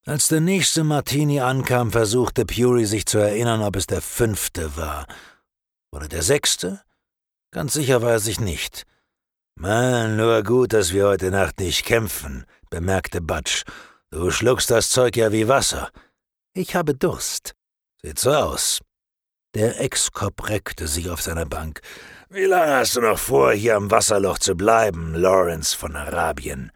Als der nächste Martini ankam, versuchte Pury sich zu erinnern, ob es der 5. war. Oder der 6.? Ganz sicher war er sich nicht. »Mann, nur gut, dass wir heute Nacht nicht kämpfen«, bemerkte Butch. »Du schluckst das Zeug ja wie Wasser.« »Ich habe Durst.« »Sieht so aus.« Der Ex-Cop reckte sich auf seiner Bank. »Wie lange hast du noch vor, hier am Wasserloch zu bleiben, Lawrence von Arabien?«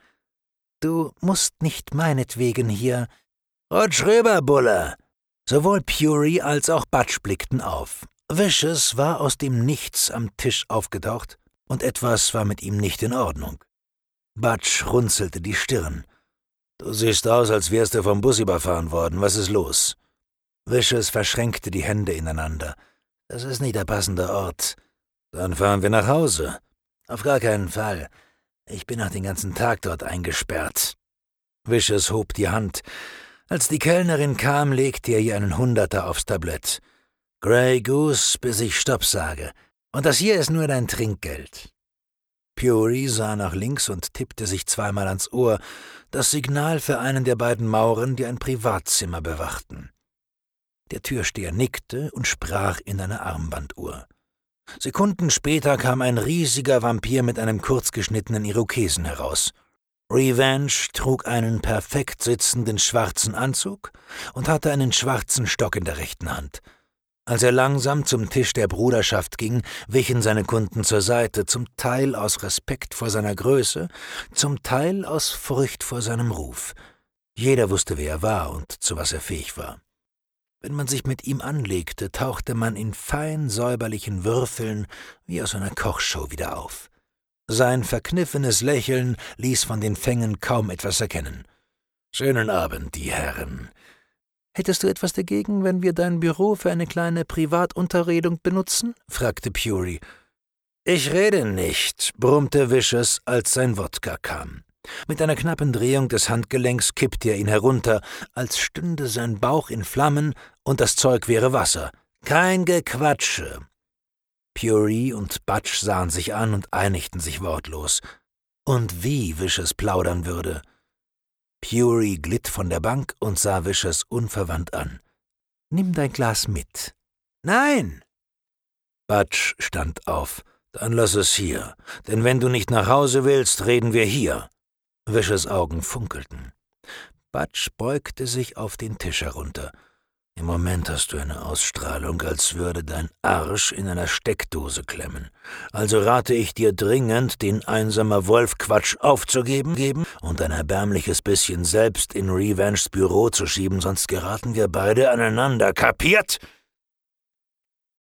»Du musst nicht meinetwegen hier.« »Rutsch rüber, Bulle!« Sowohl Pury als auch Butch blickten auf. Vicious war aus dem Nichts am Tisch aufgetaucht, und etwas war mit ihm nicht in Ordnung. Butch runzelte die Stirn. »Du siehst aus, als wärst du vom Bus überfahren worden. Was ist los?« Vicious verschränkte die Hände ineinander. »Das ist nicht der passende Ort.« »Dann fahren wir nach Hause.« »Auf gar keinen Fall. Ich bin noch den ganzen Tag dort eingesperrt.« Vicious hob die Hand. Als die Kellnerin kam, legte er ihr einen 100er aufs Tablett. »Grey Goose, bis ich Stopp sage. Und das hier ist nur dein Trinkgeld.« Pury sah nach links und tippte sich zweimal ans Ohr, das Signal für einen der beiden Mauren, die ein Privatzimmer bewachten. Der Türsteher nickte und sprach in eine Armbanduhr. Sekunden später kam ein riesiger Vampir mit einem kurzgeschnittenen Irokesen heraus. Revenge trug einen perfekt sitzenden schwarzen Anzug und hatte einen schwarzen Stock in der rechten Hand. Als er langsam zum Tisch der Bruderschaft ging, wichen seine Kunden zur Seite, zum Teil aus Respekt vor seiner Größe, zum Teil aus Furcht vor seinem Ruf. Jeder wusste, wer er war und zu was er fähig war. Wenn man sich mit ihm anlegte, tauchte man in fein säuberlichen Würfeln wie aus einer Kochshow wieder auf. Sein verkniffenes Lächeln ließ von den Fängen kaum etwas erkennen. »Schönen Abend, die Herren.« »Hättest du etwas dagegen, wenn wir dein Büro für eine kleine Privatunterredung benutzen?« fragte Pury. »Ich rede nicht«, brummte Vicious, als sein Wodka kam. Mit einer knappen Drehung des Handgelenks kippte er ihn herunter, als stünde sein Bauch in Flammen und das Zeug wäre Wasser. »Kein Gequatsche!« Pury und Butch sahen sich an und einigten sich wortlos. Und wie Vicious plaudern würde. Pury glitt von der Bank und sah Vicious unverwandt an. »Nimm dein Glas mit.« »Nein!« Butch stand auf. »Dann lass es hier, denn wenn du nicht nach Hause willst, reden wir hier.« Vicious' Augen funkelten. Butch beugte sich auf den Tisch herunter. »Im Moment hast du eine Ausstrahlung, als würde dein Arsch in einer Steckdose klemmen. Also rate ich dir dringend, den einsamer Wolf-Quatsch aufzugeben und ein erbärmliches bisschen selbst in Revenges Büro zu schieben, sonst geraten wir beide aneinander. Kapiert?«